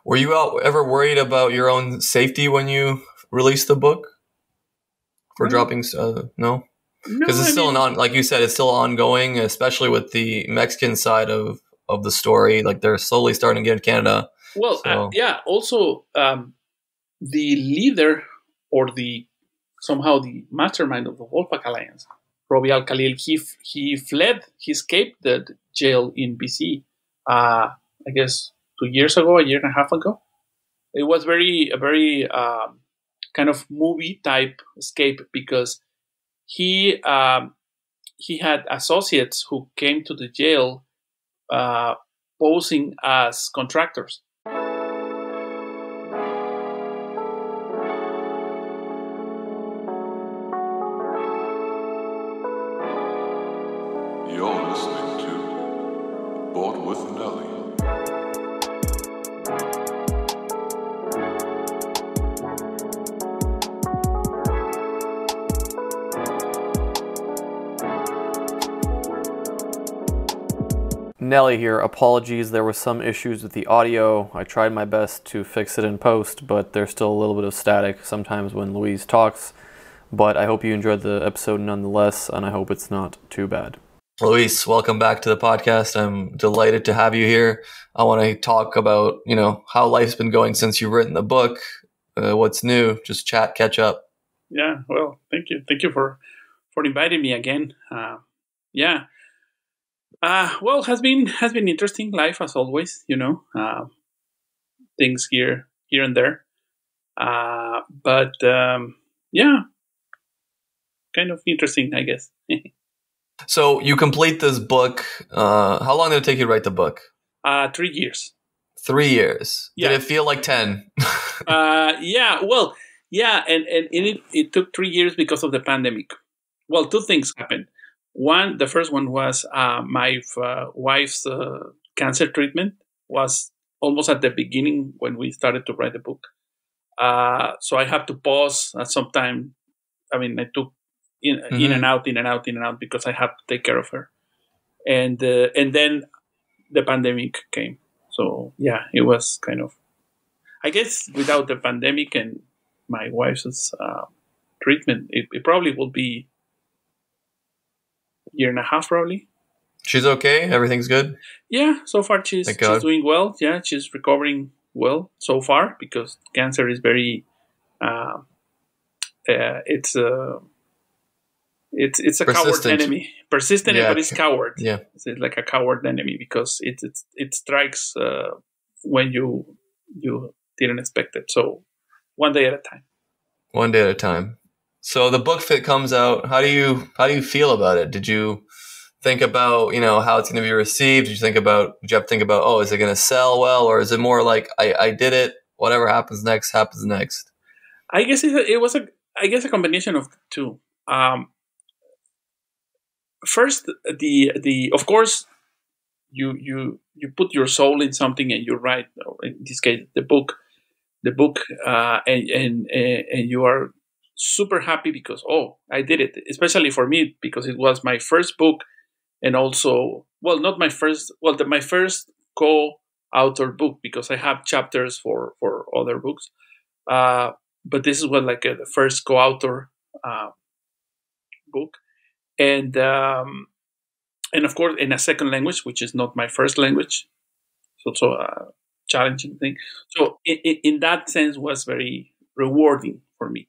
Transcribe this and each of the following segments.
Were you ever worried about your own safety when you released the book for dropping? No, No, because it's still like you said, it's still ongoing, especially with the Mexican side of the story. Like they're slowly starting to get in Canada. Well, yeah. Also, the leader or somehow the mastermind of the Wolfpack Alliance, Robbie Al Khalil, he fled. He escaped the jail in BC. I guess 2 years ago, a year and a half ago. It was a very kind of movie type escape because he had associates who came to the jail posing as contractors. You're listening to Board with Nelly. Nelly here. Apologies, there were some issues with the audio. I tried my best to fix it in post, but there's still a little bit of static sometimes when Louise talks. But I hope you enjoyed the episode nonetheless, and I hope it's not too bad. Luis, welcome back to the podcast. I'm delighted to have you here. I want to talk about, how life's been going since you've written the book. What's new? Just chat, catch up. Yeah, well, thank you. Thank you for inviting me again. Well, has been interesting life as always, things here and there. But kind of interesting, I guess. So you complete this book. How long did it take you to write the book? 3 years. 3 years. Yeah. Did it feel like 10? Yeah. Well, yeah, and it took 3 years because of the pandemic. Well, two things happened. One, the first one was my wife's cancer treatment was almost at the beginning when we started to write the book. So I had to pause at some time. I mean, I took in and out because I had to take care of her. And then the pandemic came. So, yeah, it was kind of, I guess without the pandemic and my wife's treatment, it probably will be year and a half probably. She's okay? Everything's good? Yeah, so far she's doing well. Yeah, she's recovering well so far because cancer is very it's a coward enemy. Persistent, but it's coward. Yeah. It's like a coward enemy because it strikes when you didn't expect it. So one day at a time. One day at a time. So the book comes out. How do you feel about it? Did you think about, how it's going to be received? Did you have to think about, is it going to sell well? Or is it more like, I did it, whatever happens next, happens next? I guess it was a combination of the two. First, the of course, you put your soul in something and you write, or in this case, the book, and you are super happy because I did it. Especially for me because it was my first book, and also not my first. My first co-author book because I have chapters for other books, but this is the first co-author book, and of course in a second language, which is not my first language. It's also a challenging thing. So in that sense, was very rewarding for me.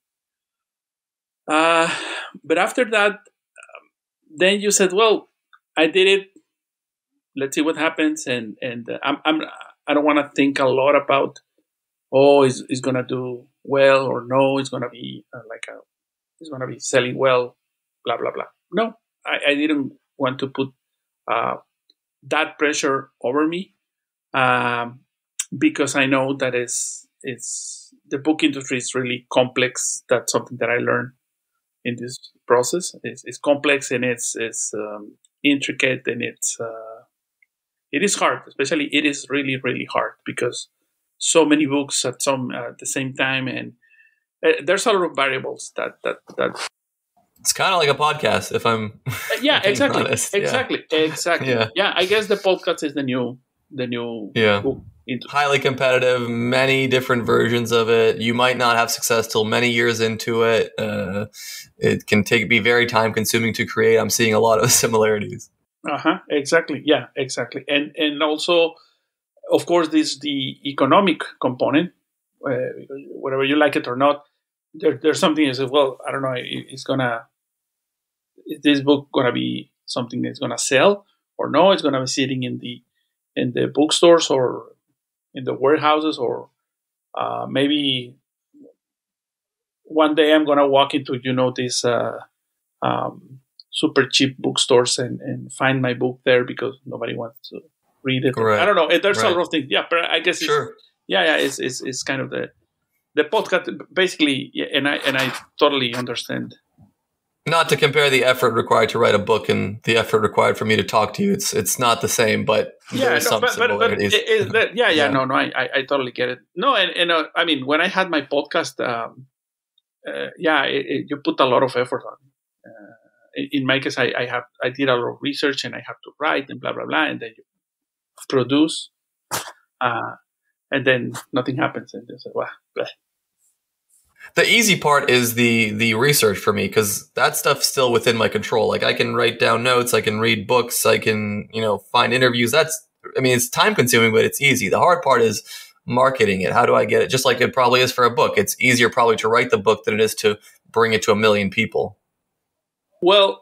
But after that, then you said, "Well, I did it. Let's see what happens." And I don't want to think a lot about, it's gonna do well or no, it's gonna be it's gonna be selling well, blah blah blah. No, I didn't want to put that pressure over me, because I know that it's the book industry is really complex. That's something that I learned in this process. It's complex and it's intricate, and it is hard. Especially, it is really really hard because so many books at the same time, and there's a lot of variables that. It's kind of like a podcast, if I'm. Yeah, exactly, honest. exactly. Yeah. Yeah, I guess the podcast is the new Yeah. book. industry. Highly competitive, many different versions of it. You might not have success till many years into it. It can be very time consuming to create. I'm seeing a lot of similarities. Exactly. Yeah, exactly. And also, of course, the economic component. Whether you like it or not, there's something you say, well, I don't know, is this book gonna be something that's gonna sell or no? It's gonna be sitting in the bookstores or in the warehouses, or maybe one day I'm gonna walk into these super cheap bookstores and find my book there because nobody wants to read it. Right. I don't know. There's Right. a lot of things. Yeah, but I guess Sure. it's kind of the podcast basically, and I totally understand. Not to compare the effort required to write a book and the effort required for me to talk to you. It's not the same, but there's some similarities. No, I totally get it. No, and I mean, when I had my podcast, you put a lot of effort on. In my case, I did a lot of research and I have to write and blah blah blah, and then you produce, and then nothing happens, and they say, well, blah. The easy part is the research for me, because that stuff's still within my control. Like I can write down notes, I can read books, I can, find interviews. It's time consuming, but it's easy. The hard part is marketing it. How do I get it? Just like it probably is for a book. It's easier probably to write the book than it is to bring it to 1 million people. Well,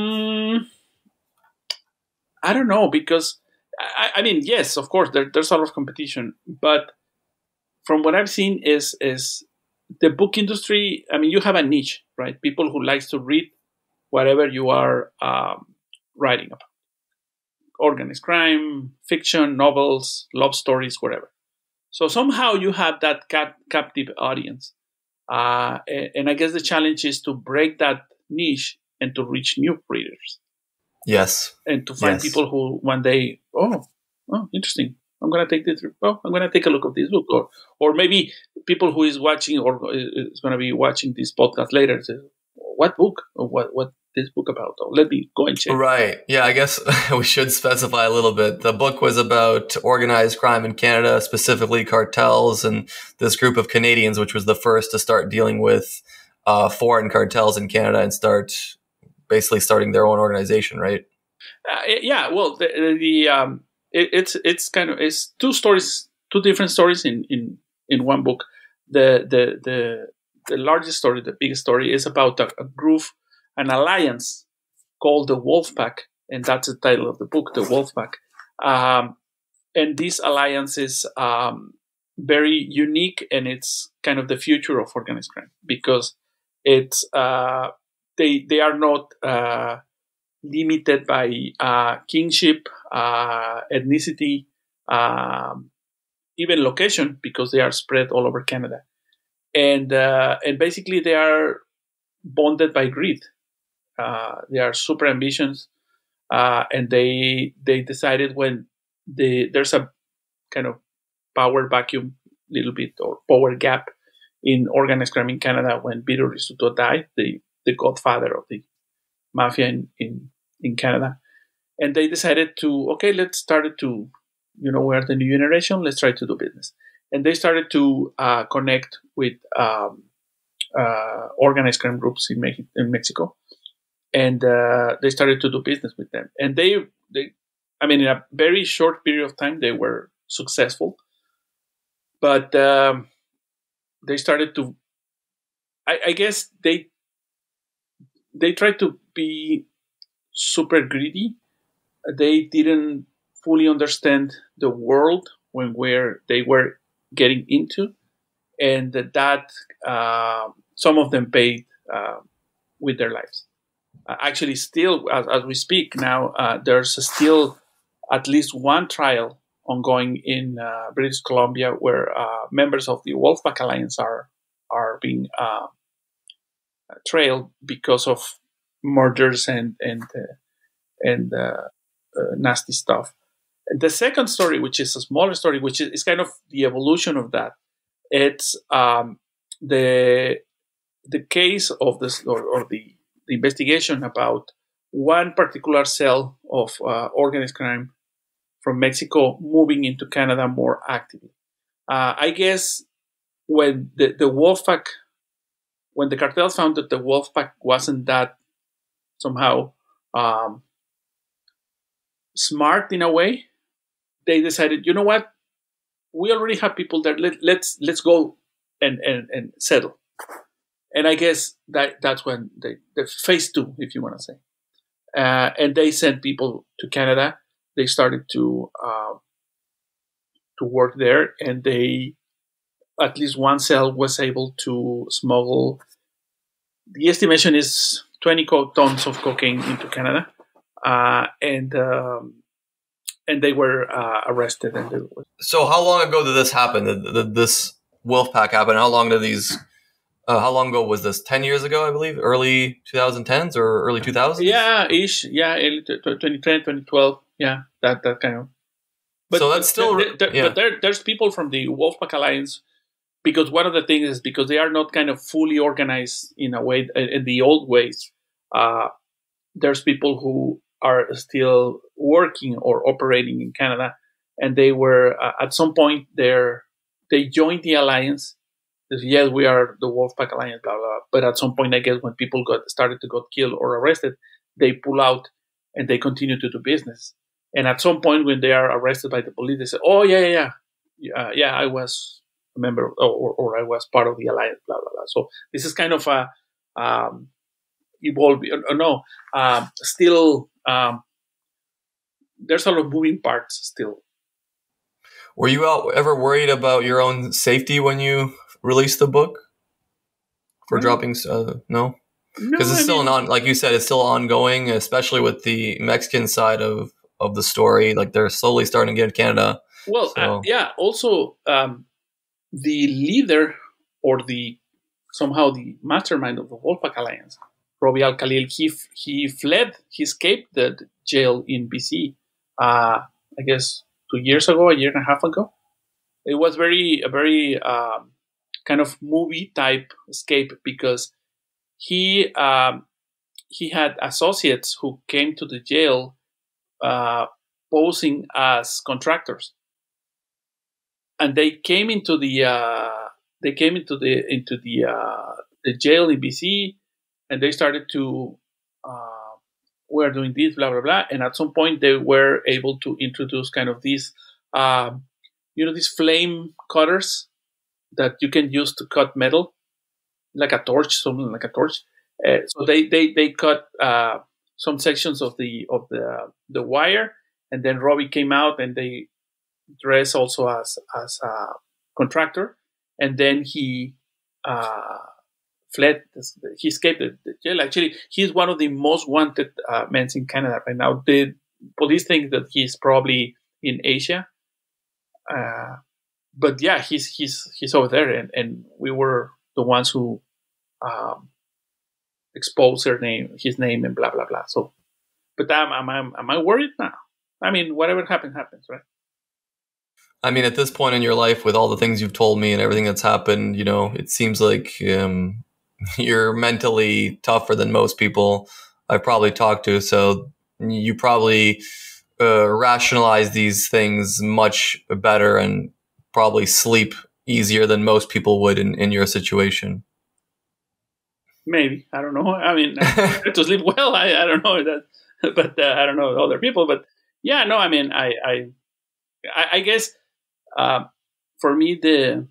I don't know, because I mean, yes, of course, there's a lot of competition, but from what I've seen is the book industry. I mean, you have a niche, right? People who likes to read whatever you are writing about: organized crime, fiction, novels, love stories, whatever. So somehow you have that captive audience, and I guess the challenge is to break that niche and to reach new readers. Yes. And to find people who one day, oh, interesting. I'm going to take this. Oh, I'm going to take a look at this book. Or maybe people who is watching or is going to be watching this podcast later say, what book? Or what this book about? Oh, let me go and check. Right. Yeah, I guess we should specify a little bit. The book was about organized crime in Canada, specifically cartels, and this group of Canadians, which was the first to start dealing with foreign cartels in Canada and starting their own organization, right? Well, it's two different stories in one book. The largest story, the biggest story, is about a group, an alliance called the Wolfpack, and that's the title of the book, the Wolfpack. And this alliance is very unique, and it's kind of the future of organized crime, because it's they are not limited by kingship, ethnicity, even location, because they are spread all over Canada, and basically they are bonded by greed. They are super ambitious, and they decided when there's a kind of power vacuum, little bit, or power gap in organized crime in Canada when Vito Rizzuto died, the godfather of the mafia in Canada. And they decided to, let's start to, we're the new generation, let's try to do business. And they started to connect with organized crime groups in Mexico. And they started to do business with them. And they in a very short period of time, they were successful. But they started to, I guess they tried to be super greedy. They didn't fully understand the world where they were getting into, and that some of them paid with their lives. Actually, still, as we speak now, there's still at least one trial ongoing in British Columbia where members of the Wolfpack Alliance are being trailed because of murders and nasty stuff. The second story, which is a smaller story, which is kind of the evolution of that, it's the case of this or the investigation about one particular cell of organized crime from Mexico moving into Canada more actively. I guess when the Wolfpack, when the cartels found that the Wolfpack wasn't that somehow smart in a way, they decided, you know what, we already have people there. Let's go and settle. And I guess that's when the phase 2, if you want to say, and they sent people to Canada. They started to work there, and they, at least one cell was able to smuggle. The estimation is 20 tons of cocaine into Canada, and they were arrested. And So how long ago did this happen? Did this Wolfpack happen? How long did these? How long ago was this? 10 years ago, I believe, early 2010s or early 2000s. Yeah, ish. Yeah, early 2010, 2012. Yeah, that kind of. But so that's still. But there's people from the Wolfpack Alliance, because one of the things is because they are not kind of fully organized in a way in the old ways. There's people who are still working or operating in Canada, and they were at some point they joined the alliance. Yes, we are the Wolfpack Alliance, blah, blah, blah. But at some point, I guess, when people started to get killed or arrested, they pull out and they continue to do business. And at some point, when they are arrested by the police, they say, oh, yeah, I was a member or I was part of the alliance, blah, blah, blah. So this is kind of a evolving. Still, there's a lot of moving parts still. Were you ever worried about your own safety when you released the book for dropping? No, because it's still like you said, it's still ongoing, especially with the Mexican side of the story. Like they're slowly starting to get Canada. Well, so. Also, the leader or somehow the mastermind of the Wolfpack Alliance, Robbie Al Khalil, he fled. He escaped the jail in BC. I guess 2 years ago, a year and a half ago. It was a very kind of movie type escape, because he had associates who came to the jail posing as contractors, and they came into the jail in BC, and they started to we're doing this, blah blah blah, and at some point they were able to introduce kind of these these flame cutters that you can use to cut metal, like a torch, something like a torch. So they cut some sections of the wire, and then Robbie came out and they dressed also as a contractor, and then he fled. He escaped the jail. Actually, he's one of the most wanted men in Canada right now. The police think that he's probably in Asia. But yeah, he's over there, and we were the ones who exposed his name, and blah blah blah. So, but am I worried? No. I mean, whatever happens, right? I mean, at this point in your life, with all the things you've told me and everything that's happened, it seems like you're mentally tougher than most people I've probably talked to. So you probably rationalize these things much better and probably sleep easier than most people would in your situation. Maybe. I don't know. I mean, to sleep well, I don't know that, but I don't know other people. But yeah, no, I mean, I guess for me, the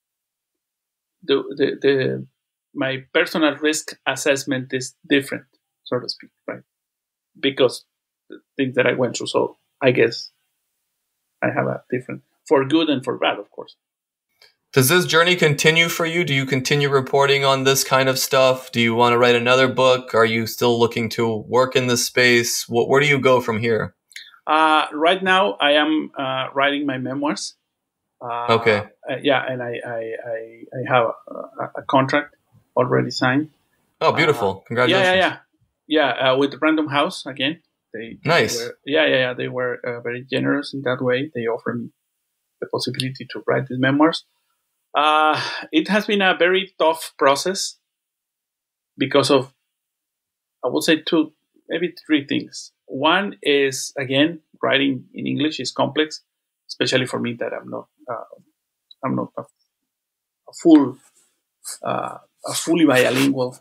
my personal risk assessment is different, so to speak, right? Because the things that I went through. So I guess I have a different, for good and for bad, of course. Does this journey continue for you? Do you continue reporting on this kind of stuff? Do you want to write another book? Are you still looking to work in this space? Where do you go from here? Right now, I am writing my memoirs. Okay. Yeah, and I have a contract already signed. Oh, beautiful! Congratulations. Yeah. With Random House again. Nice. They were very generous in that way. They offered me the possibility to write these memoirs. It has been a very tough process because of, I would say, maybe three things. One is, again, writing in English is complex, especially for me that I'm not a full a fully bilingual.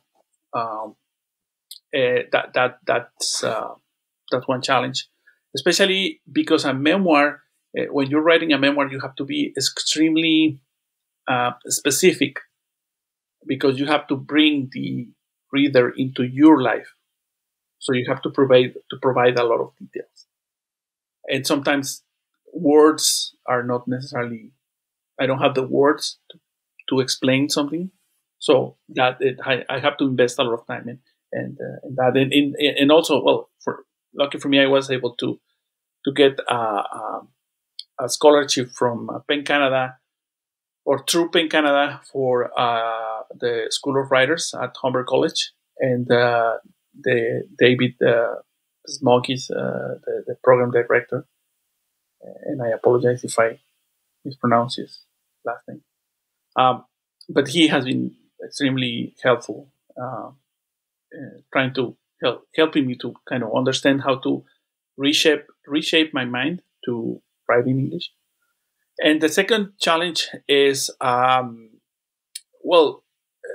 That's one challenge, especially because a memoir. When you're writing a memoir, you have to be extremely specific because you have to bring the reader into your life. So you have to provide a lot of details, and sometimes words are not necessarily. I don't have the words to explain something, so I have to invest a lot of time in that, and also, well, lucky for me, I was able to get a scholarship from Penn Canada or through Penn Canada for the School of Writers at Humber College, and the David Smokey's the program director, and I apologize if I mispronounce his last name. But he has been extremely helpful, trying to helping me to kind of understand how to reshape my mind to write in English. And the second challenge is, well,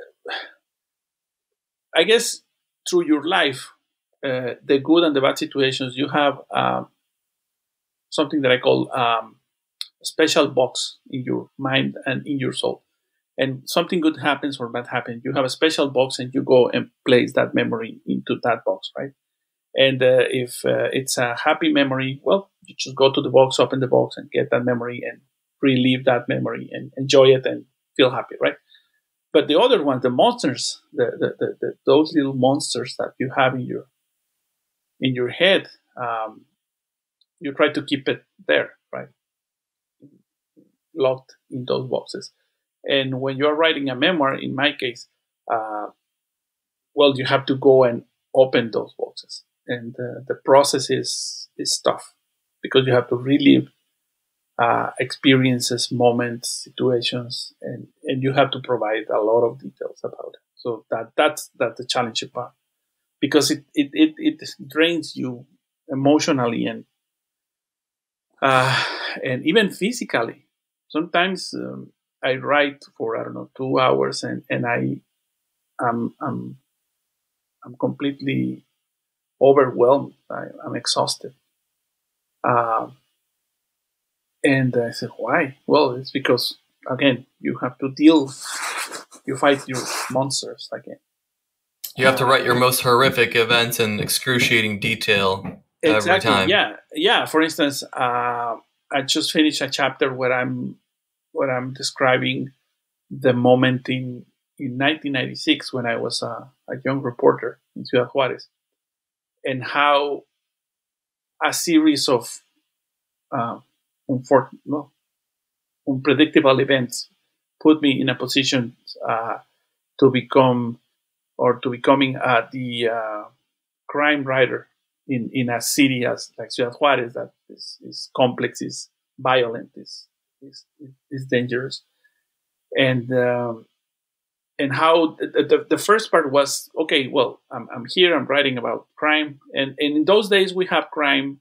I guess through your life, the good and the bad situations, you have something that I call a special box in your mind and in your soul. And something good happens or bad happens, you have a special box and you go and place that memory into that box, right? And if it's a happy memory, well, you just go to the box, open the box, and get that memory and relive that memory and enjoy it and feel happy, right? But the other one, the monsters, those little monsters that you have in your head, you try to keep it there, right? Locked in those boxes. And when you're writing a memoir, in my case, well, you have to go and open those boxes. And the process is tough because you have to relive experiences, moments, situations, and you have to provide a lot of details about it. So that's the challenging part, because it drains you emotionally and even physically. Sometimes I write for 2 hours and I'm completely overwhelmed. I'm exhausted. And I said, why? Well, it's because, again, you have to you fight your monsters again. You have to write your most horrific events in excruciating detail every time. Yeah. For instance, I just finished a chapter where I'm describing the moment in 1996 when I was a young reporter in Ciudad Juárez, and how a series of unpredictable events put me in a position to becoming the crime writer in a city as like Ciudad Juárez that is complex, is violent, is dangerous, and how the first part was, okay, well, I'm here, I'm writing about crime, and in those days we have crime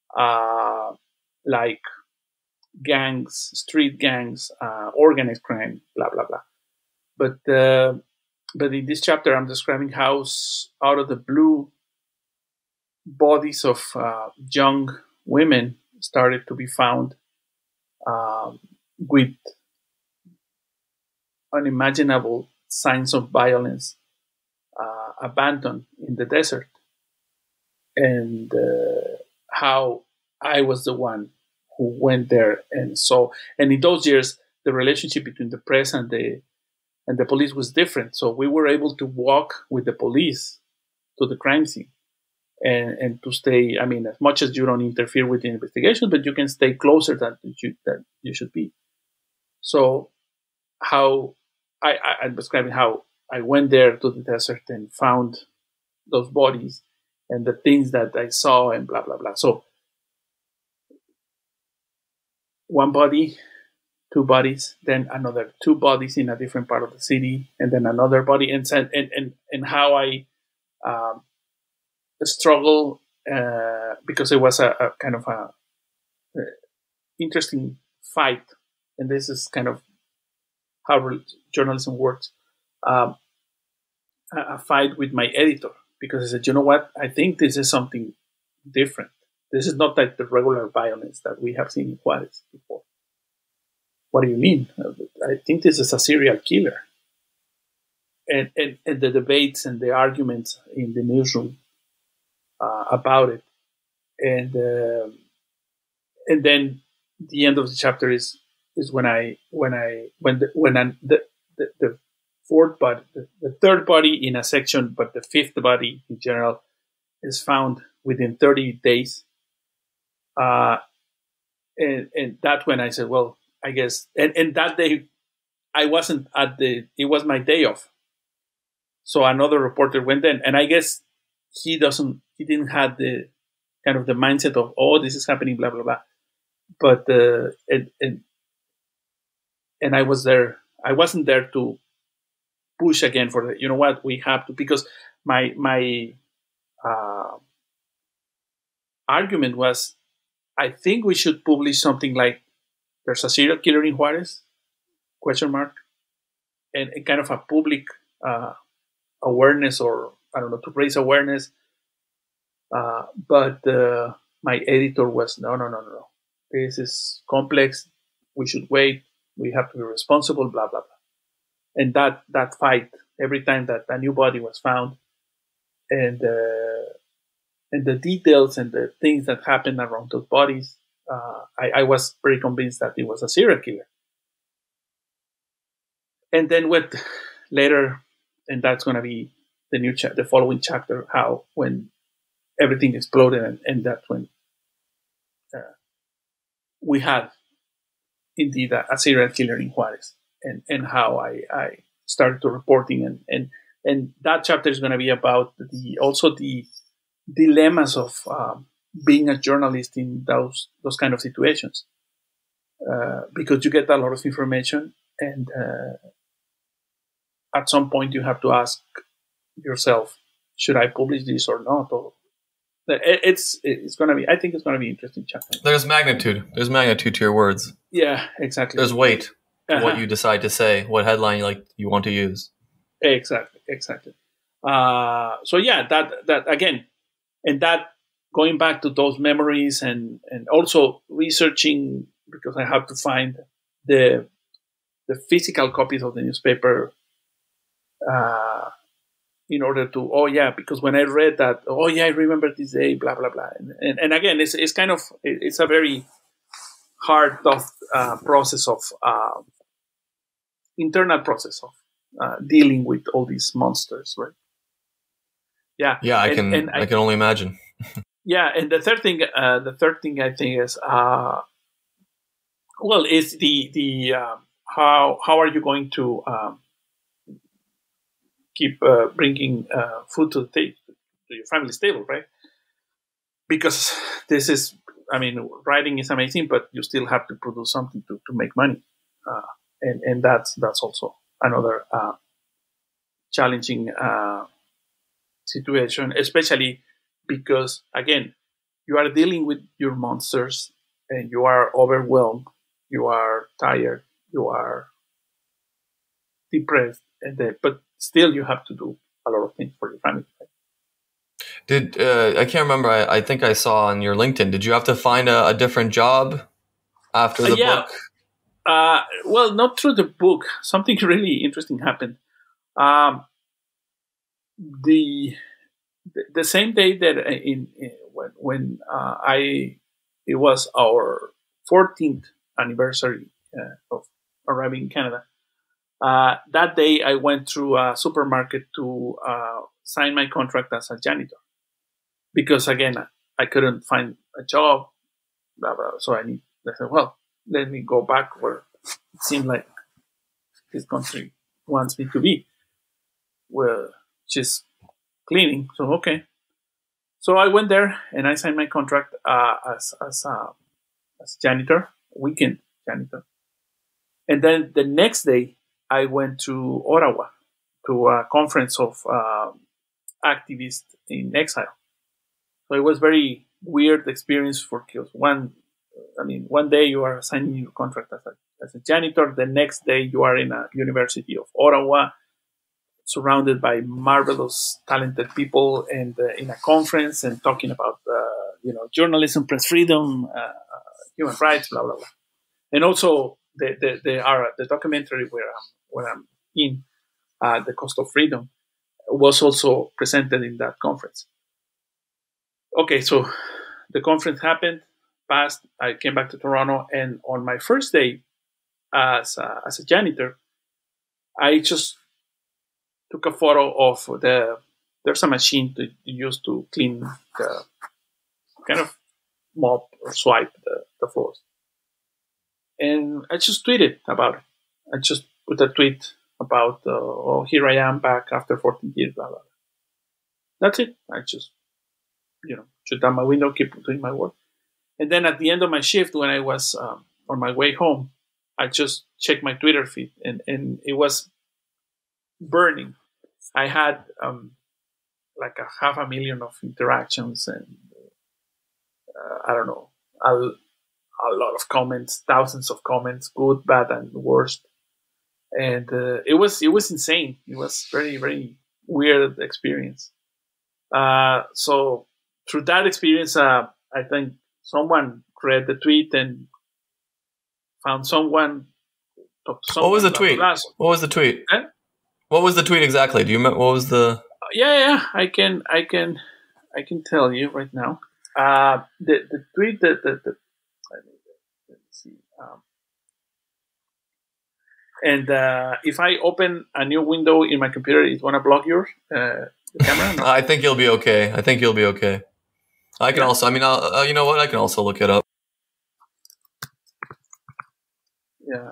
like gangs, street gangs, organized crime, blah blah blah. But in this chapter, I'm describing how out of the blue, bodies of young women started to be found with unimaginable signs of violence, abandoned in the desert, and how I was the one who went there and saw. And in those years, the relationship between the press and the police was different. So we were able to walk with the police to the crime scene and to stay. I mean, as much as you don't interfere with the investigation, but you can stay closer than you should be. So how I'm describing how I went there to the desert and found those bodies and the things that I saw and blah blah blah. So one body, two bodies, then another two bodies in a different part of the city, and then another body, and how I struggle because it was a kind of a interesting fight, and this is kind of how journalism works. A fight with my editor because I said, you know what, I think this is something different. This is not like the regular violence that we have seen in Juarez before. What do you mean? I think this is a serial killer. And the debates and the arguments in the newsroom about it, and then the end of the chapter is when the fourth body, the third body in a section, but the fifth body in general is found within 30 days. And that's when I said, well, I guess, and that day I wasn't it was my day off. So another reporter went in, and I guess he didn't have the kind of the mindset of, oh, this is happening, blah, blah, blah. But, and I was there. I wasn't there to push again for the, you know what, we have to, because my argument was, I think we should publish something like, there's a serial killer in Juarez, ? And kind of a public awareness, or I don't know, to raise awareness. But my editor was, no. This is complex. We should wait. We have to be responsible, blah, blah, blah. And that fight, every time that a new body was found, and the details and the things that happened around those bodies, I was very convinced that it was a serial killer. And then went later, and that's going to be the following chapter, how when everything exploded, and that's when we had indeed a serial killer in Juarez, and how I started to reporting, and that chapter is going to be about the dilemmas of being a journalist in those kind of situations, because you get a lot of information, and at some point you have to ask yourself, should I publish this or not? Or it's going to be, I think it's going to be an interesting chapter. There's magnitude to your words. Yeah, exactly. There's weight to what you decide to say, what headline you want to use. Exactly. So yeah, that again, and that going back to those memories, and also researching, because I have to find the physical copies of the newspaper, in order to, because when I read that, I remember this day, blah, blah, blah. And again, it's kind of, it's a very hard, tough process of, internal process of dealing with all these monsters, right? Yeah. Yeah, I can only imagine. Yeah, and the third thing I think is, is the how are you going to keep bringing food to your family's table, right? Because this is, writing is amazing, but you still have to produce something to make money, and that's also another challenging situation, especially because, again, you are dealing with your monsters, and you are overwhelmed, you are tired, you are depressed, but still you have to do a lot of things for your family. I can't remember, I think I saw on your LinkedIn, did you have to find a different job after the book? Well, not through the book. Something really interesting happened. The same day that when it was our 14th anniversary of arriving in Canada, that day I went through a supermarket to sign my contract as a janitor, because again I couldn't find a job, blah, blah. So I said, well, let me go back where it seemed like this country wants me to be, where just cleaning. So okay, so I went there and I signed my contract as janitor, weekend janitor, and then the next day I went to Ottawa to a conference of activists in exile, So it was very weird experience for kids. One day you are signing your contract as a janitor. The next day you are in a University of Ottawa, surrounded by marvelous, talented people, and in a conference and talking about journalism, press freedom, human rights, blah blah blah. And also the documentary where I'm in, The Cost of Freedom, was also presented in that conference. Okay, so the conference happened, passed. I came back to Toronto, and on my first day as a janitor, I just took a photo of there's a machine to use to clean the kind of mop or swipe the floors. And I just tweeted about it. I just put a tweet about, here I am back after 14 years, blah, blah, blah. That's it. I just, shut down my window, keep doing my work. And then at the end of my shift, when I was on my way home, I just checked my Twitter feed, and it was burning. I had like 500,000 of interactions, and I don't know, a lot of comments, thousands of comments, good, bad, and worst. And it was insane. It was very, very weird experience. So through that experience, I think someone read the tweet and found someone. Talked to someone. What was the tweet? What was the tweet? What was the tweet exactly? Do you remember? What was the? Yeah. I can tell you right now. The tweet that let me see. And if I open a new window in my computer, it want to block your the camera? No? I think you'll be okay. I can also. I mean, you know what? I can also look it up. Yeah.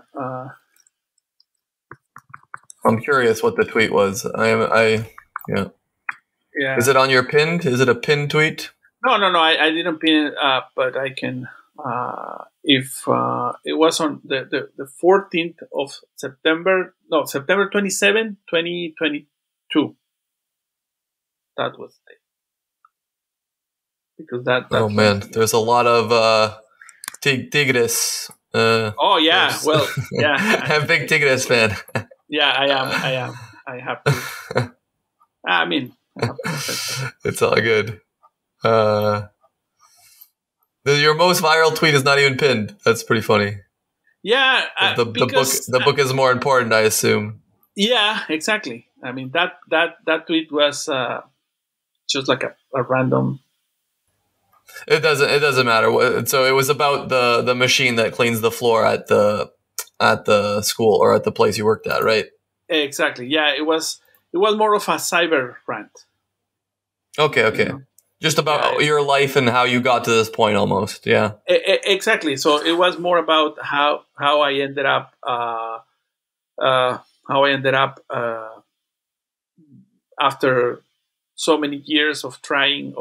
I'm curious what the tweet was. Yeah. Yeah. Is it on your pinned? Is it a pinned tweet? No. I didn't pin it up, but I can. If it was on the 14th of September, no, September 27, 2022. That was the day. Because that oh man, there's a lot of Tigres. Oh yeah, well yeah. I'm a big Tigres fan. Yeah, I am. I have to. I mean, it's all good. Your most viral tweet is not even pinned. That's pretty funny. Yeah, the book is more important, I assume. Yeah, exactly. I mean that tweet was just like a random. It doesn't matter. So it was about the machine that cleans the floor at the school or at the place you worked at, right? Exactly. Yeah, it was more of a cyber rant. Okay. You know? Just about your life and how you got to this point, almost. Yeah. Exactly. So it was more about how I ended up after so many years of trying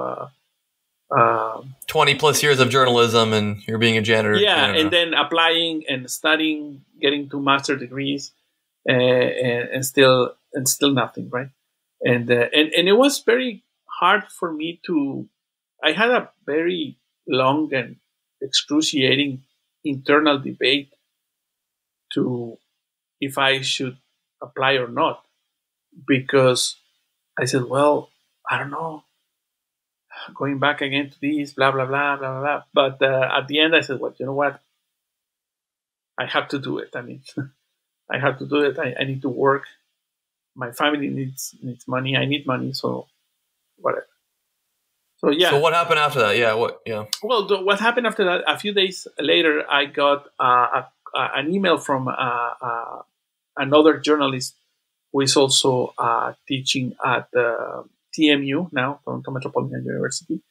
20 plus years of journalism, and you're being a janitor. Yeah, and then applying and studying, getting 2 master degrees, and still nothing, right? And it was very hard for me to. I had a very long and excruciating internal debate to if I should apply or not, because I said, well, I don't know. Going back again to this, blah, blah, blah, blah, blah. But at the end, I said, well, you know what? I have to do it. I mean, I have to do it. I need to work. My family needs money. I need money. So whatever. So, yeah. So what happened after that? Yeah. Well, what happened after that, a few days later, I got an email from another journalist who is also teaching at TMU now, Toronto Metropolitan University.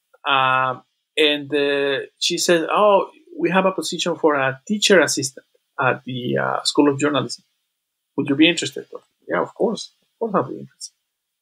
And she said, oh, we have a position for a teacher assistant at the School of Journalism. Would you be interested? Yeah, of course. Of course I'll be interested.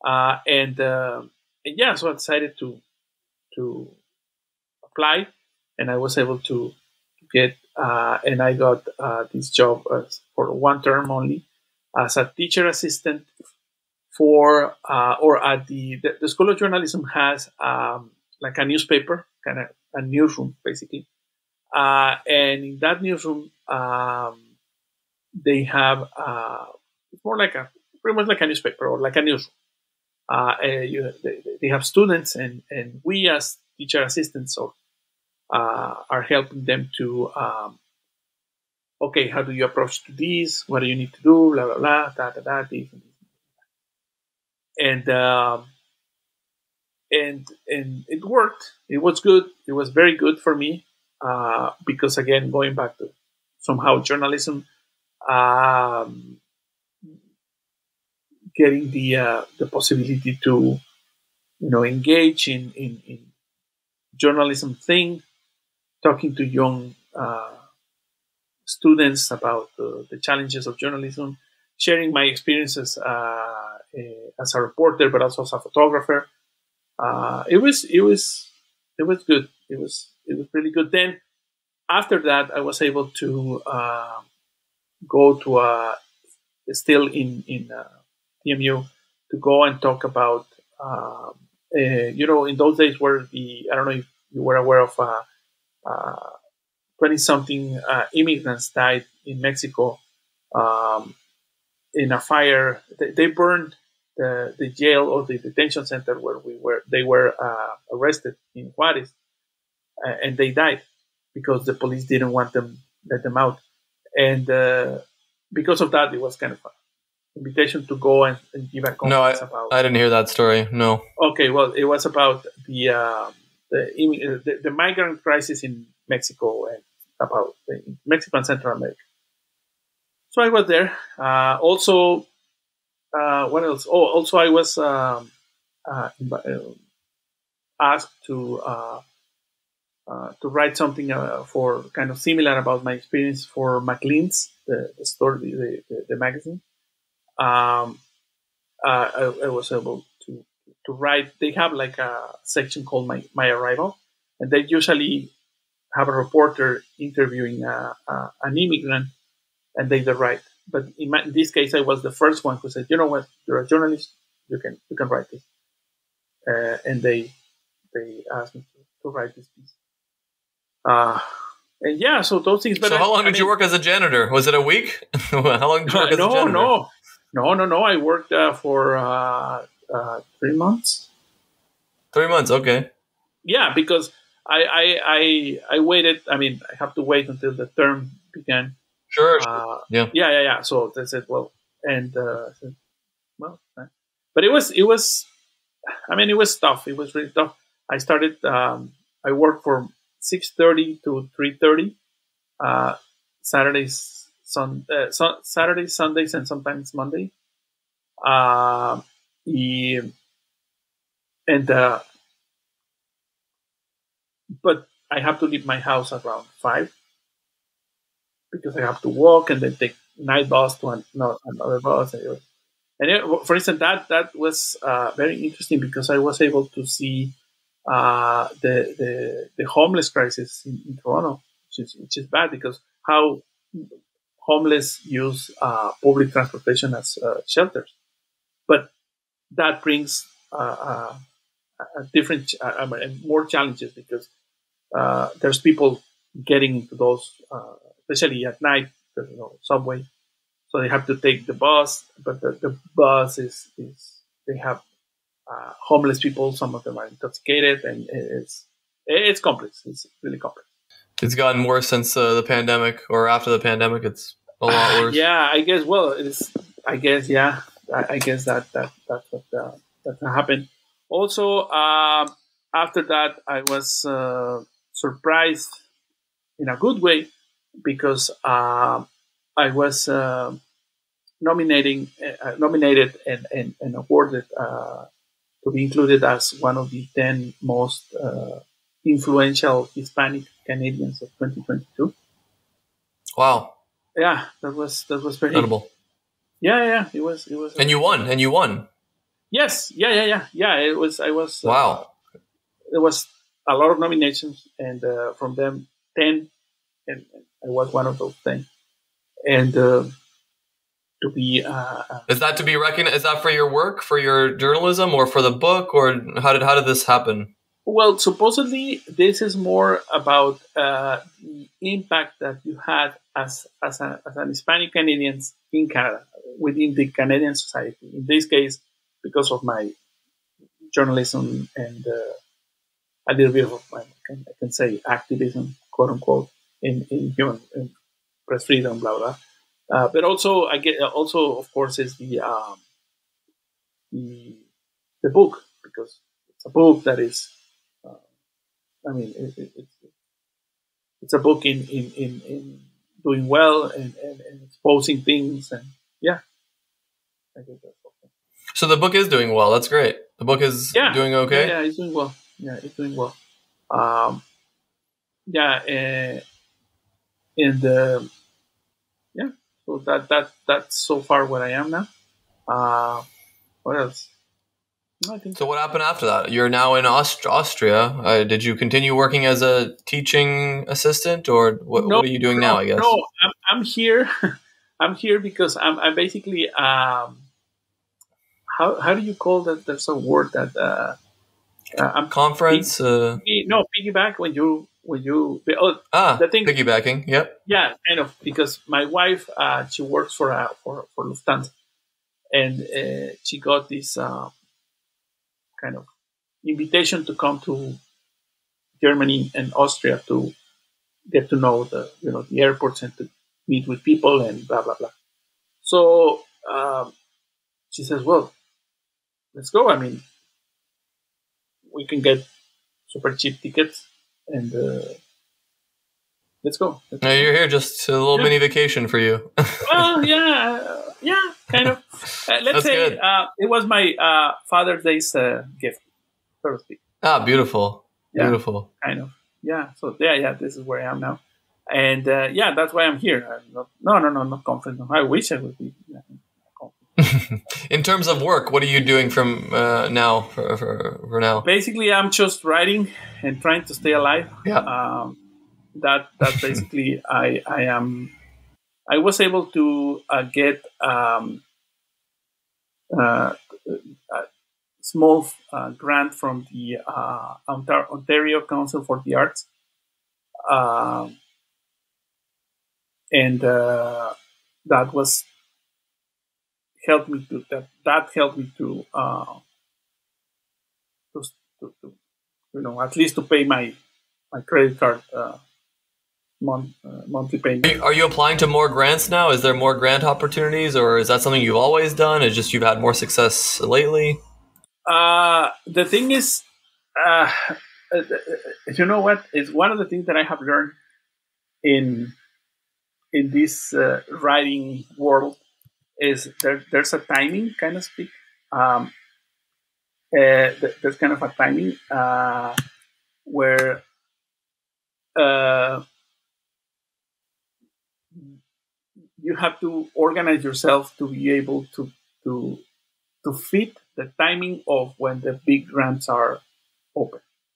And yeah, so I decided to apply, and I was able to get, and I got this job for 1 term only as a teacher assistant for or at the School of Journalism has like a newspaper, kind of a newsroom, basically. And in that newsroom, they have it's more like pretty much like a newspaper or like a newsroom. They have students, and we as teacher assistants are helping them to okay, how do you approach to this? What do you need to do? Blah blah blah. This and this. And it worked. It was good. It was very good for me because again, going back to somehow journalism, getting the possibility to engage in journalism thing, talking to young students about the challenges of journalism, sharing my experiences as a reporter, but also as a photographer. It was good. It was really good. Then after that, I was able to go to still in TMU to go and talk about in those days where I don't know if you were aware of 20-something immigrants died in Mexico in a fire. They burned the jail or the detention center where they were arrested in Juarez, and they died because the police didn't want them let them out, and because of that, it was kind of an invitation to go and give a conference about. I didn't hear that story. No. Okay, well, it was about the migrant crisis in Mexico and about Mexico and Central America. So I was there. Also, what else? Oh, also I was asked to write something for kind of similar about my experience for Maclean's, the store, the magazine. I was able to write. They have like a section called My Arrival, and they usually have a reporter interviewing an immigrant, and they write. But in this case, I was the first one who said, "You know what? You're a journalist. You can write this." And they asked me to write this piece. And yeah, so those things. But so how long did you work as a janitor? Was it a week? How long did you work as a janitor? No. I worked for 3 months. 3 months, okay. Yeah, because I waited. I mean, I have to wait until the term began. Sure. Yeah. So they said, well, and I said, well, but it was. I mean, it was tough. It was really tough. I started. I worked from 6:30 to 3:30. Saturdays, Sundays, and sometimes Monday. But I have to leave my house around 5 because I have to walk and then take night bus to another bus. For instance, that was very interesting because I was able to see the homeless crisis in Toronto, which is bad because how homeless use public transportation as shelters, but that brings a different more challenges because there's people getting into those, especially at night. There's no subway, so they have to take the bus. But the bus is they have homeless people. Some of them are intoxicated, and it's complex. It's really complex. It's gotten worse since the pandemic, or after the pandemic. It's a lot worse. Yeah, I guess. Well, I guess that's what happened. Also, after that, I was surprised in a good way because I was nominated and awarded to be included as one of the 10 most influential Hispanic Canadians of 2022. Wow! Yeah, that was very incredible. Yeah, it was. And you won. Yes, yeah. It was. I was. Wow. There was a lot of nominations, and from them 10, and I was one of those 10. And to be. Is that to be recognized? Is that for your work, for your journalism, or for the book, or how did this happen? Well, supposedly this is more about the impact that you had as an Hispanic Canadian in Canada within the Canadian society. In this case, because of my journalism and a little bit of I can say activism, quote unquote, in human in press freedom, blah blah. But also, I get also of course is the book, because it's a book that is. I mean, it's a book in doing well and exposing things, and yeah, I think that's okay. So the book is doing well. That's great. The book is doing okay. Yeah, it's doing well. Yeah, it's doing well. Um, yeah, and yeah, so that's so far where I am now. What else? No, I think So what happened after that? You're now in Austria. Did you continue working as a teaching assistant, or what are you doing now? I guess. No, I'm here. I'm here because I'm basically how do you call that? There's a word that I'm Conference. no, piggyback when you the thing, piggybacking. Yep. yeah, kind of, because my wife she works for Lufthansa, and she got this kind of invitation to come to Germany and Austria to get to know the airports and to meet with people and blah blah blah. So she says, "Well, let's go. I mean, we can get super cheap tickets, and let's go." Now you're here, just a little mini vacation for you. Well, yeah, kind of. Let's That's say good. it was my Father's Day's gift, so to speak. Beautiful. Yeah. Beautiful. Kind of. Yeah. So yeah, this is where I am now, and that's why I'm here. I'm not confident. I wish I would be. Yeah, confident. In terms of work, what are you doing from now for now? Basically, I'm just writing and trying to stay alive. Yeah. That's basically I am. I was able to get a small grant from the Ontario Council for the Arts, and that was helped me to at least to pay my credit card monthly payment. Are you applying to more grants now? Is there more grant opportunities, or is that something you've always done? It's just you've had more success lately? The thing is, you know what? It's one of the things that I have learned in this writing world is there's a timing, kind of speak. There's kind of a timing where you have to organize yourself to be able to fit the timing of when the big grants are open.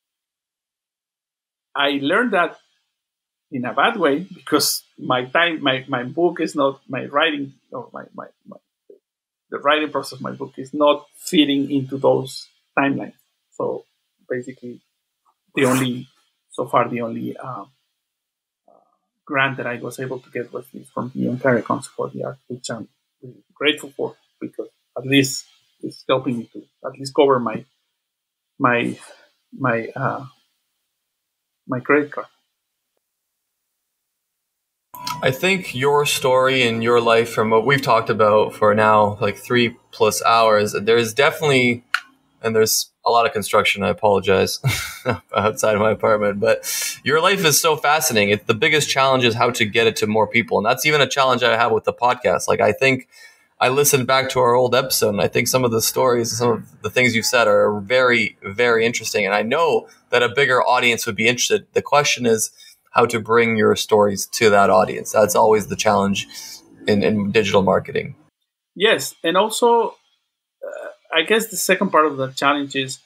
I learned that in a bad way because my book is not my writing, or the writing process of my book is not fitting into those timelines. So basically, the only grant that I was able to get was from the Ontario Council for the Arts, which I'm really grateful for, because at least it's helping me to at least cover my credit card. I think your story and your life, from what we've talked about for now, like 3+ hours, there's definitely, and there's a lot of construction, I apologize, outside of my apartment, but your life is so fascinating. The biggest challenge is how to get it to more people. And that's even a challenge I have with the podcast. Like, I think I listened back to our old episode, and I think some of the stories, some of the things you've said are very, very interesting. And I know that a bigger audience would be interested. The question is how to bring your stories to that audience. That's always the challenge in digital marketing. Yes. And also, I guess the second part of the challenge is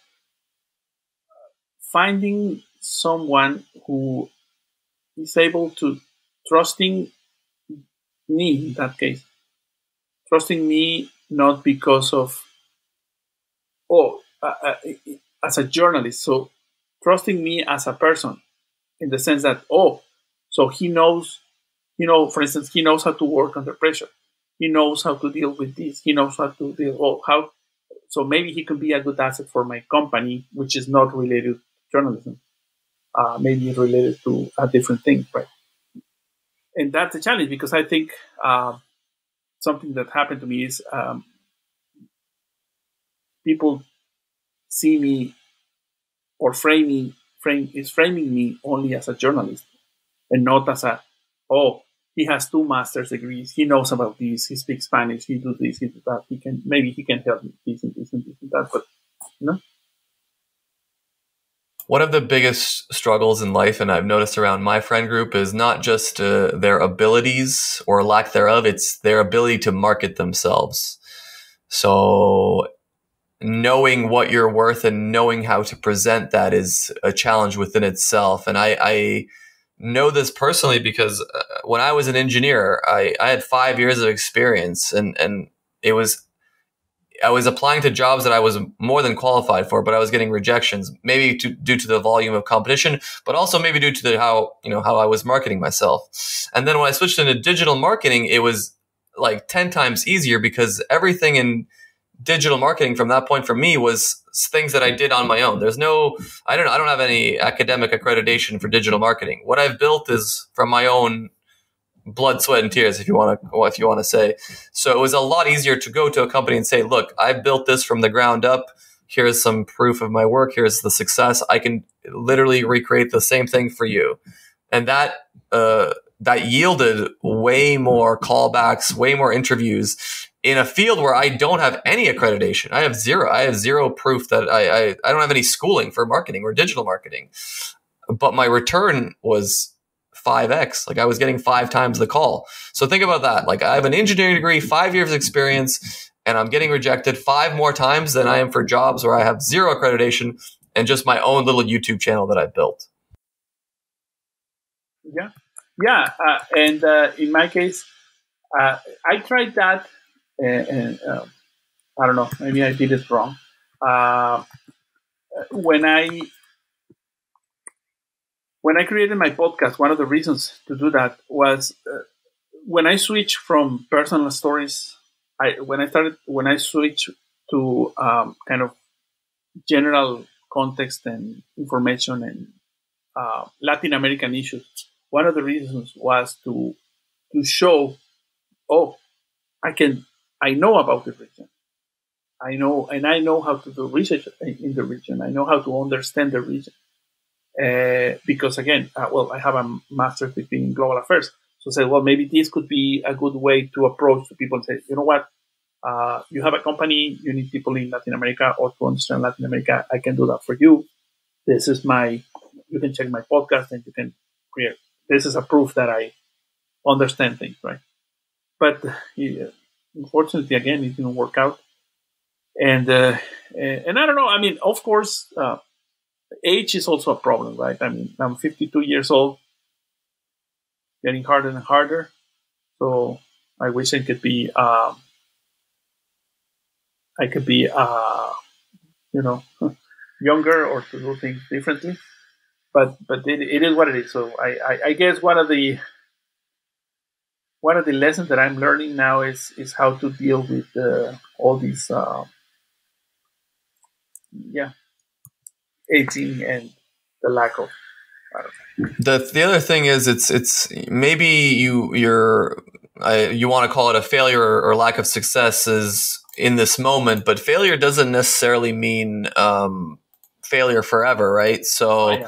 finding someone who is able to trusting trusting me not because of, oh, as a journalist. So trusting me as a person in the sense that, oh, so he knows, for instance, he knows how to work under pressure. He knows how to deal with this. He knows how to deal, so maybe he could be a good asset for my company, which is not related to journalism. Maybe related to a different thing, right? And that's a challenge because I think something that happened to me is people see me or framing me only as a journalist and not as he has 2 master's degrees, he knows about this, he speaks Spanish, he does this, he does that, he can help me this and this and this and that, but One of the biggest struggles in life, and I've noticed around my friend group, is not just their abilities or lack thereof, it's their ability to market themselves. So knowing what you're worth and knowing how to present that is a challenge within itself. And I know this personally because when I was an engineer, I had 5 years of experience and I was applying to jobs that I was more than qualified for, but I was getting rejections, maybe due to the volume of competition, but also maybe due to how I was marketing myself. And then when I switched into digital marketing, it was like 10 times easier because everything in digital marketing from that point for me was things that I did on my own. I don't have any academic accreditation for digital marketing. What I've built is from my own blood, sweat, and tears, if you want to say. So it was a lot easier to go to a company and say, look, I built this from the ground up. Here's some proof of my work. Here's the success. I can literally recreate the same thing for you. And that yielded way more callbacks, way more interviews in a field where I don't have any accreditation. I have zero proof that I don't have any schooling for marketing or digital marketing. But my return was 5x. Like I was getting 5 times the call. So think about that. Like I have an engineering degree, 5 years of experience, and I'm getting rejected 5 more times than I am for jobs where I have 0 accreditation and just my own little YouTube channel that I've built. Yeah. And in my case, I tried that and I don't know, maybe I did it wrong. When I created my podcast, one of the reasons to do that was when I switched from personal stories. When I switched to kind of general context and information and Latin American issues, one of the reasons was to show, I know about the region. I know how to do research in the region. I know how to understand the region. Because again, I have a master's degree in global affairs. So say, maybe this could be a good way to approach the people and say, you know what, you have a company, you need people in Latin America or to understand Latin America. I can do that for you. You can check my podcast and you can create. This is a proof that I understand things, right? But unfortunately, again, it didn't work out. And I don't know. I mean, of course, age is also a problem, right? I mean, I'm 52 years old, getting harder and harder. So I wish I could be, younger or to do things differently. But it is what it is. So I guess one of the lessons that I'm learning now is how to deal with all these, aging and the lack of. I don't know. The other thing is it's maybe you want to call it a failure or lack of success is in this moment, but failure doesn't necessarily mean failure forever, right? So.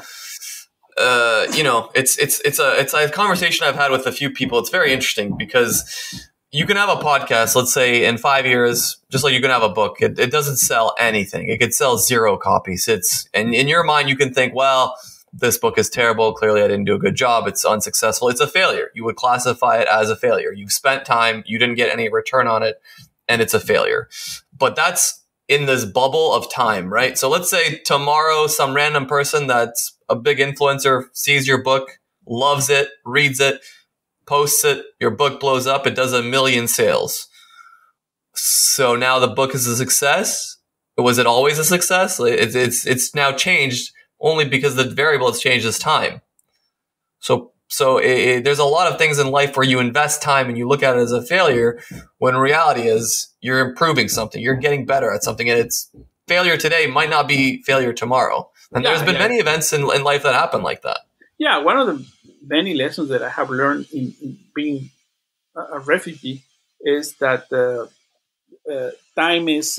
It's a conversation I've had with a few people. It's very interesting because you can have a podcast, let's say in 5 years, just like you can have a book. It doesn't sell anything. It could sell 0 copies. And in your mind, you can think, well, this book is terrible. Clearly I didn't do a good job. It's unsuccessful. It's a failure. You would classify it as a failure. You've spent time. You didn't get any return on it. And it's a failure. But that's in this bubble of time, right? So let's say tomorrow, some random person that's a big influencer sees your book, loves it, reads it, posts it, your book blows up, it does 1 million sales. So now the book is a success. Was it always a success? It's now changed only because the variable has changed is time. So there's a lot of things in life where you invest time and you look at it as a failure, when reality is you're improving something, you're getting better at something, and it's failure today might not be failure tomorrow. And there's been many events in life that happen like that. Yeah, one of the many lessons that I have learned in being a refugee is that time is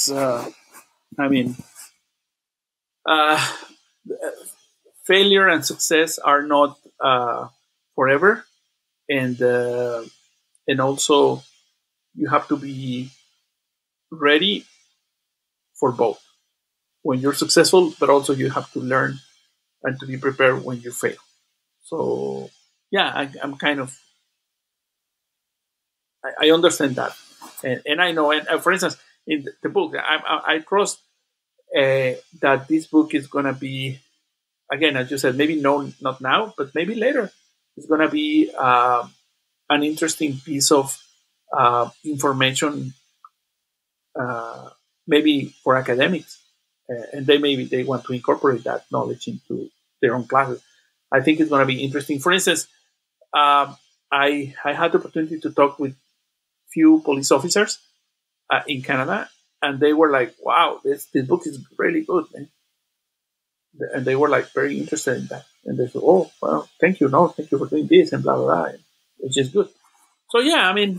failure and success are not forever, and also you have to be ready for both when you're successful, but also you have to learn and to be prepared when you fail. So yeah, I'm kind of I understand that, and I know. And for instance, in the book, I trust that this book is gonna be, again, as you said, maybe not now, but maybe later. It's gonna be an interesting piece of information, maybe for academics, and they want to incorporate that knowledge into their own classes. I think it's gonna be interesting. For instance, I had the opportunity to talk with few police officers in Canada, and they were like, "Wow, this book is really good, man." And they were like very interested in that. And they said, "Oh, well, thank you. No, thank you for doing this," and blah, blah, blah. Which is good. So, yeah, I mean,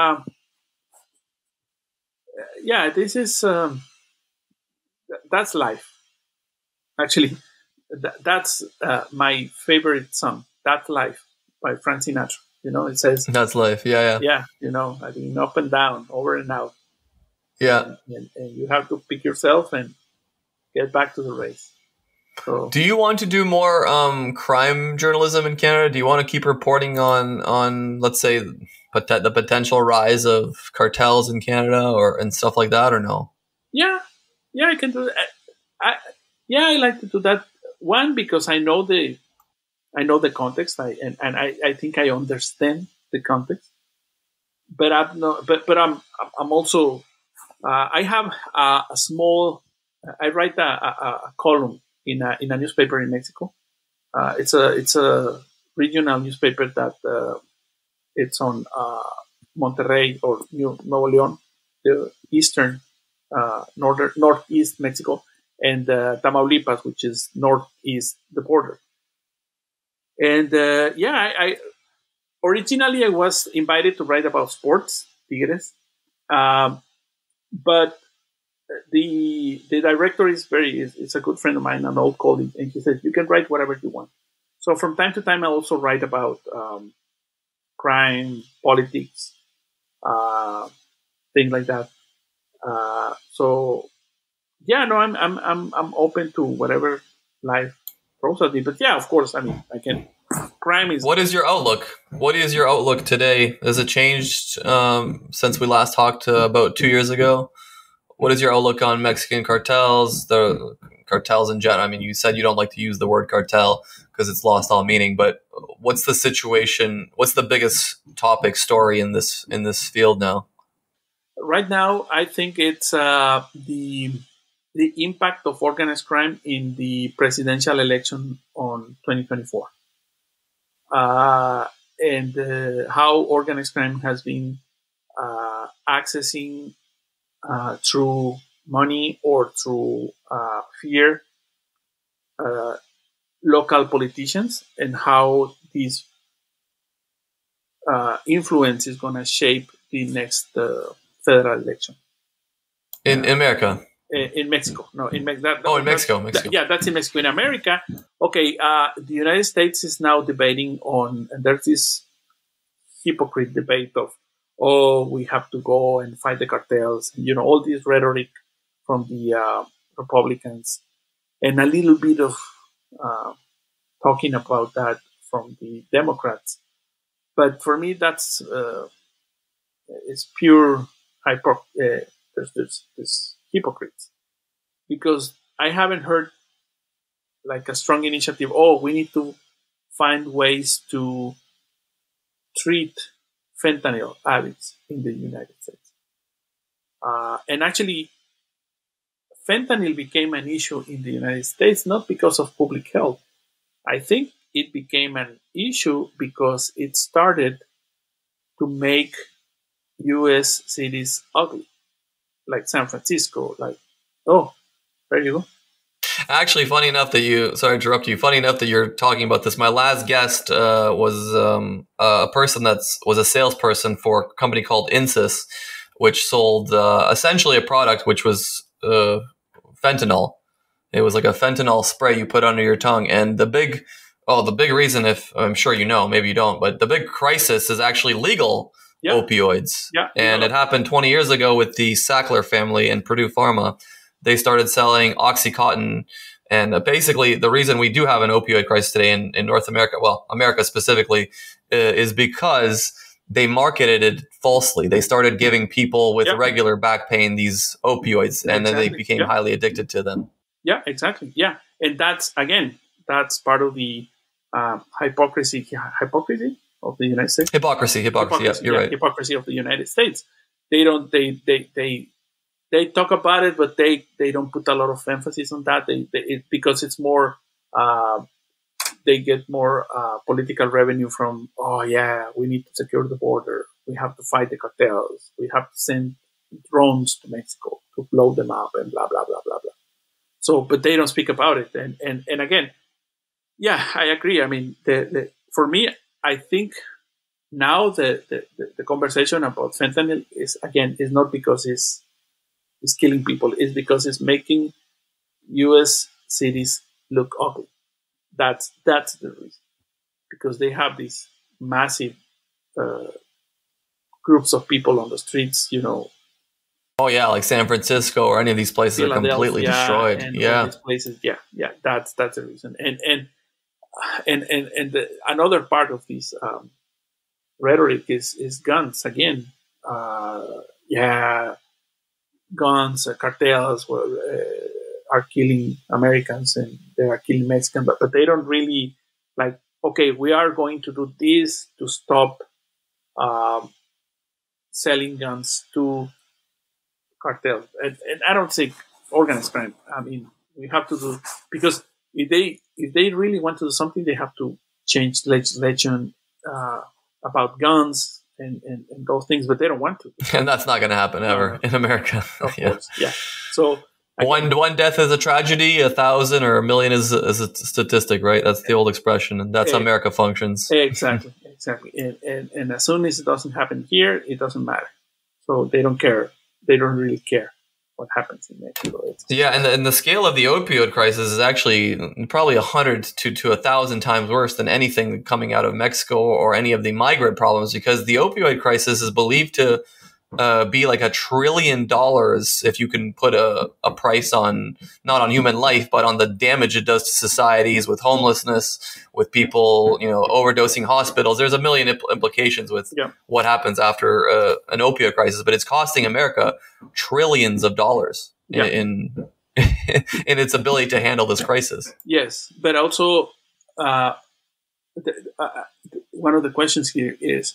this is, that's life. Actually, that's my favorite song, "That's Life" by Frank Sinatra. You know, it says, "That's life." Yeah. Yeah, you know, I mean, up and down, over and out. Yeah. And you have to pick yourself and get back to the race. So, do you want to do more crime journalism in Canada? Do you want to keep reporting on let's say, the potential rise of cartels in Canada and stuff like that, or no? Yeah, I can do that. I like to do that. One, because I know the context, I think I understand the context. But I'm also I have a small. I write a column in a newspaper in Mexico. It's a regional newspaper that it's on Monterrey or Nuevo León, the eastern northeast Mexico, and Tamaulipas, which is northeast the border. And I originally I was invited to write about sports, Tigres, but the director is a good friend of mine, an old colleague, and he said, "You can write whatever you want." So from time to time, I also write about crime, politics, things like that. So yeah, no, I'm open to whatever life throws at me. But yeah, of course, I mean, I can. Crime is. What is your outlook? What is your outlook today? Has it changed since we last talked about 2 years ago? What is your outlook on Mexican cartels, the cartels in general? I mean, you said you don't like to use the word cartel because it's lost all meaning, but what's the situation? What's the biggest topic story in this field now? Right now, I think it's the impact of organized crime in the presidential election on 2024. And how organized crime has been accessing through money or through fear local politicians, and how this influence is going to shape the next federal election. In America? In Mexico. No, in Mexico. Mexico. That's in Mexico. In America, okay, the United States is now debating on, and there's this hypocrite debate of, we have to go and fight the cartels, and, all this rhetoric from the Republicans, and a little bit of talking about that from the Democrats. But for me, that's it's pure there's hypocrites, because I haven't heard like a strong initiative. We need to find ways to treat fentanyl addicts in the United States. And actually, fentanyl became an issue in the United States not because of public health. I think it became an issue because it started to make U.S. cities ugly, like San Francisco. Like, oh, there you go. Actually, funny enough that sorry to interrupt you. Funny enough that you're talking about this. My last guest was a person that was a salesperson for a company called Insys, which sold essentially a product which was fentanyl. It was like a fentanyl spray you put under your tongue. And the big reason, if I'm sure you know, maybe you don't, but the big crisis is actually legal opioids. Yeah, and it happened 20 years ago with the Sackler family and Purdue Pharma. They started selling OxyContin. And basically, the reason we do have an opioid crisis today in North America, well, America specifically, is because they marketed it falsely. They started giving people with regular back pain these opioids, and then they became highly addicted to them. Yeah, exactly. Yeah. And that's part of the hypocrisy of the United States. Hypocrisy. Yeah, you're right. Hypocrisy of the United States. They talk about it, but they don't put a lot of emphasis on that. Because it's more, they get more political revenue from, we need to secure the border. We have to fight the cartels. We have to send drones to Mexico to blow them up and blah, blah, blah, blah, blah. So, but they don't speak about it. And again, I agree. I mean, for me, I think now the conversation about fentanyl is not because it's killing people. It's because it's making U.S. cities look ugly. That's the reason. Because they have these massive groups of people on the streets, Oh yeah, like San Francisco or any of these places are completely destroyed. And all these places, that's the reason. And another part of this rhetoric is guns again. Guns, cartels are killing Americans and they are killing Mexicans, but they don't really like. Okay, we are going to do this to stop selling guns to cartels, and I don't think organized crime. I mean, we have to do, because if they really want to do something, they have to change legislation about guns and those things, but they don't want to. And that's not going to happen ever in America. Of course, yeah. So one death is a tragedy, 1,000 or 1,000,000 is a statistic, right? That's the old expression, and that's how America functions. Exactly. And as soon as it doesn't happen here, it doesn't matter. So they don't care. They don't really care what happens in Mexico. And the scale of the opioid crisis is actually probably 100 to 1,000 times worse than anything coming out of Mexico or any of the migrant problems, because the opioid crisis is believed to be like $1 trillion if you can put a price on, not on human life, but on the damage it does to societies with homelessness, with people, overdosing hospitals. There's a million implications with what happens after an opioid crisis, but it's costing America trillions of dollars in its ability to handle this crisis. Yes, but also one of the questions here is,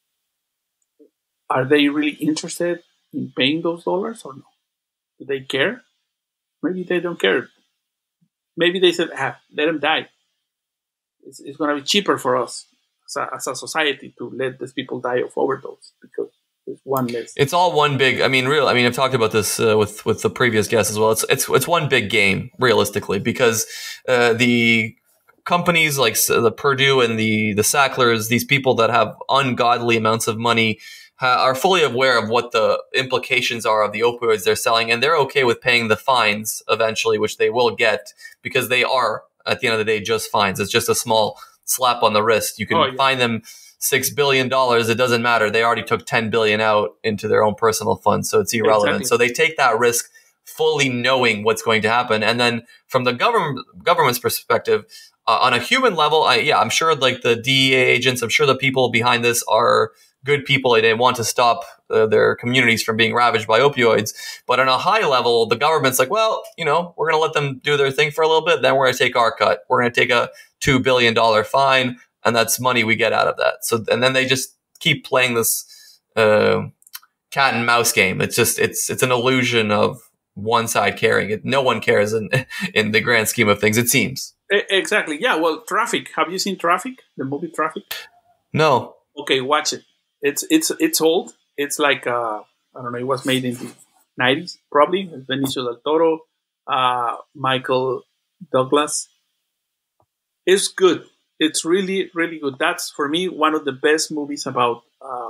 are they really interested in paying those dollars or no? Do they care? Maybe they don't care. Maybe they said, let them die. It's going to be cheaper for us as a society to let these people die of overdose, because there's one less. It's all one big. I've talked about this with the previous guests as well. It's one big game, realistically, because the companies like the Purdue and the Sacklers, these people that have ungodly amounts of money, are fully aware of what the implications are of the opioids they're selling, and they're okay with paying the fines eventually, which they will get, because they are, at the end of the day, just fines. It's just a small slap on the wrist. You can fine them $6 billion. It doesn't matter. They already took $10 billion out into their own personal funds, so it's irrelevant. Exactly. So they take that risk fully knowing what's going to happen. And then from the government's perspective, on a human level, I'm sure like the DEA agents, I'm sure the people behind this are good people. They want to stop their communities from being ravaged by opioids. But on a high level, the government's like, well, we're going to let them do their thing for a little bit. Then we're going to take our cut. We're going to take a $2 billion fine, and that's money we get out of that. So, and then they just keep playing this cat and mouse game. It's just it's an illusion of one side caring. No one cares in the grand scheme of things, it seems. Exactly. Yeah. Well, Traffic. Have you seen Traffic? The movie Traffic? No. Okay, watch it. It's old. It's like I don't know. It was made in the 90s, probably. Benicio del Toro, Michael Douglas. It's good. It's really, really good. That's, for me, one of the best movies about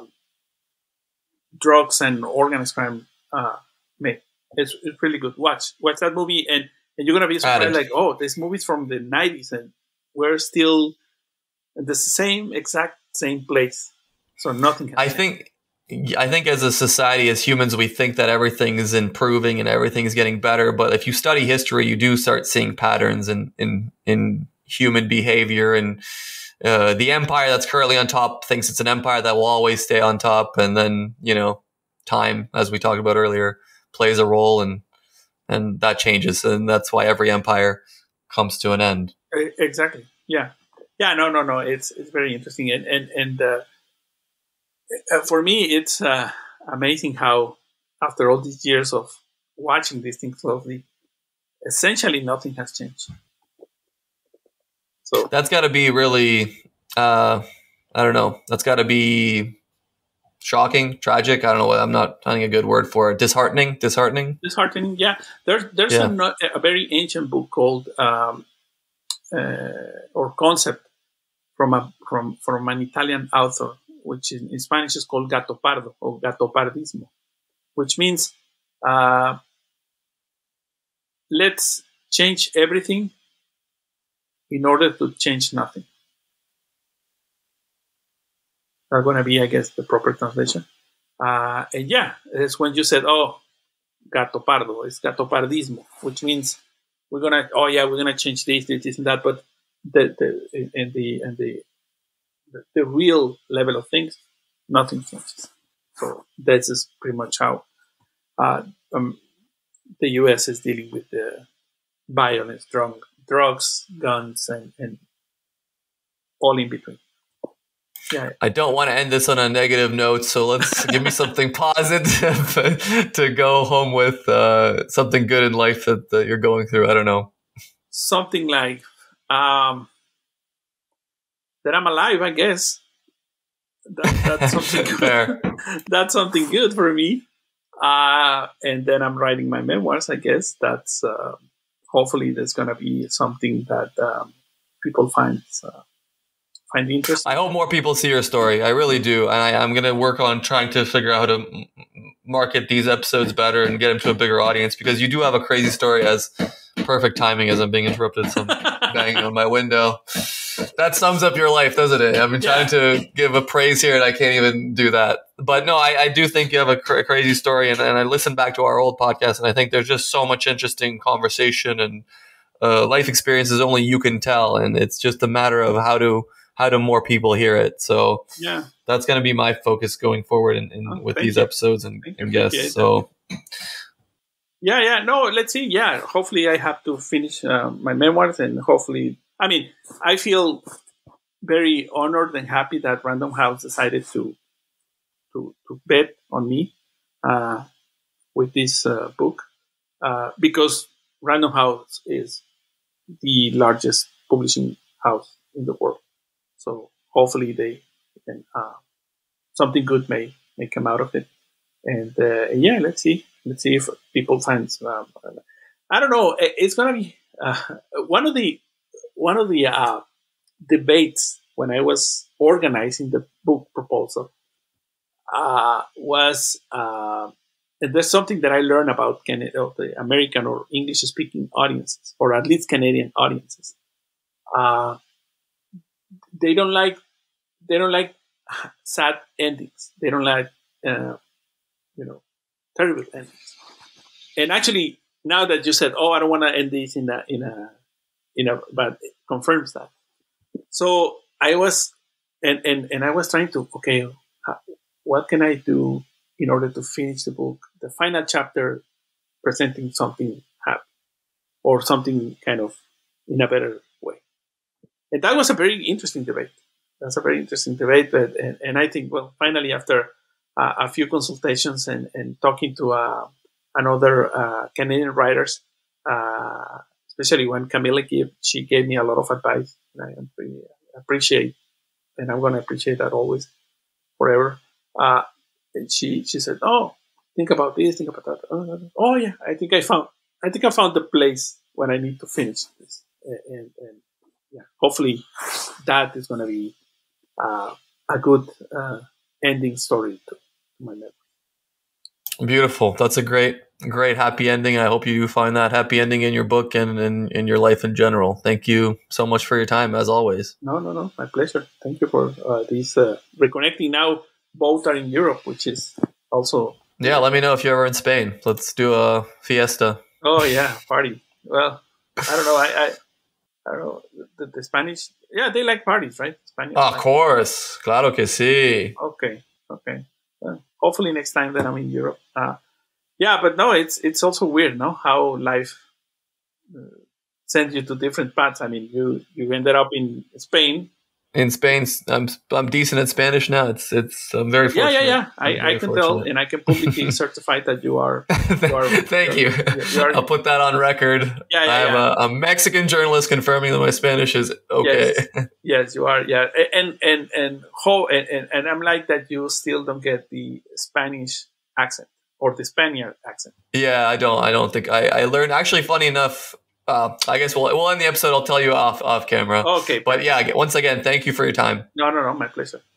drugs and organized crime made. It's really good. Watch that movie, and you're going to be surprised, like, oh, this movie's from the 90s, and we're still in the exact same place. So nothing has changed. I think as a society, as humans, we think that everything is improving and everything is getting better. But if you study history, you do start seeing patterns in human behavior. And the empire that's currently on top thinks it's an empire that will always stay on top. And then, time, as we talked about earlier, plays a role, and that changes. And that's why every empire comes to an end. Exactly. Yeah. Yeah. No. It's very interesting. And for me, it's amazing how, after all these years of watching these things closely, essentially nothing has changed. So that's got to be really, I don't know. That's got to be shocking, tragic. I don't know. I'm not finding a good word for it. Disheartening. Yeah. There's a very ancient book called or concept from an Italian author, which in Spanish is called Gato Pardo or Gatopardismo, which means let's change everything in order to change nothing. That's going to be, I guess, the proper translation. And yeah, it's when you said, oh, Gato Pardo, it's Gatopardismo, which means we're gonna change this and that, but the real level of things, nothing changes. So this is pretty much how the U.S. is dealing with the violence, drugs, guns, and all in between. Yeah. I don't want to end this on a negative note, so let's give me something positive to go home with, something good in life that you're going through. I don't know. Something like that I'm alive, I guess. That's something good. Fair. That's something good for me. And then I'm writing my memoirs, I guess. That's hopefully there's going to be something that people find interesting. I hope more people see your story. I really do. And I'm going to work on trying to figure out how to market these episodes better and get them to a bigger audience, because you do have a crazy story. As perfect timing as I'm being interrupted, some banging on my window. That sums up your life, doesn't it? I've been trying to give a praise here and I can't even do that. But no, I do think you have a crazy story. And I listened back to our old podcast, and I think there's just so much interesting conversation and life experiences only you can tell. And it's just a matter of how do more people hear it. So yeah, that's going to be my focus going forward with these episodes and guests. So yeah. No, let's see. Yeah, hopefully I have to finish my memoirs, and hopefully, I mean, I feel very honored and happy that Random House decided to bet on me with this book, because Random House is the largest publishing house in the world. So hopefully they can, something good may come out of it. And yeah, let's see if people find. I don't know. It's gonna be one of the debates when I was organizing the book proposal. Was there's something that I learned about the American or English speaking audiences, or at least Canadian audiences. They don't like sad endings. They don't like terrible endings. And actually, now that you said, "Oh, I don't want to end this in a," but it confirms that. So I was, and I was trying to, okay, what can I do in order to finish the book, the final chapter, presenting something happy or something kind of in a better way. And that was a very interesting debate. That's a very interesting debate. But and I think, well, finally, after a few consultations and talking to another Canadian writers, especially when Camila she gave me a lot of advice, and I really appreciate, and I'm going to appreciate that always, forever. And she said, "Oh, think about this, think about that." Oh yeah, I think I found the place when I need to finish this, and yeah, hopefully that is going to be a good ending story to my memory. Beautiful. That's a great happy ending. I hope you find that happy ending in your book and in your life in general. Thank you so much for your time, as always. No. My pleasure. Thank you for this reconnecting. Now both are in Europe, which is also... Yeah, let me know if you're ever in Spain. Let's do a fiesta. Oh, yeah, party. Well, I don't know. I don't know. The Spanish... Yeah, they like parties, right? Spanish. Of course. Claro que sí. Okay. Well, hopefully next time that I'm in Europe. Yeah, but no, it's also weird, no? How life sends you to different paths. I mean, you ended up in Spain. In Spain, I'm decent at Spanish now. I'm very fortunate. Yeah. I can tell, and I can publicly certify that you are. Thank you. I'll put that on record. Yeah. I have a Mexican journalist confirming that my Spanish is okay. Yes, you are. Yeah, and I'm like that. You still don't get the Spanish accent or the Spaniard accent. Yeah, I don't think I learned. Actually, funny enough. I guess we'll end the episode. I'll tell you off camera. Okay. But yeah, once again, thank you for your time. No, my pleasure.